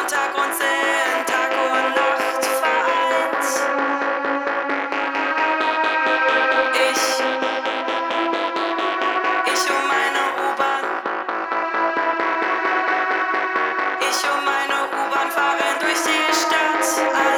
Tag und Sinn, Tag und Nacht vereint. Ich um meine U-Bahn, ich um meine U-Bahn fahren durch die Stadt.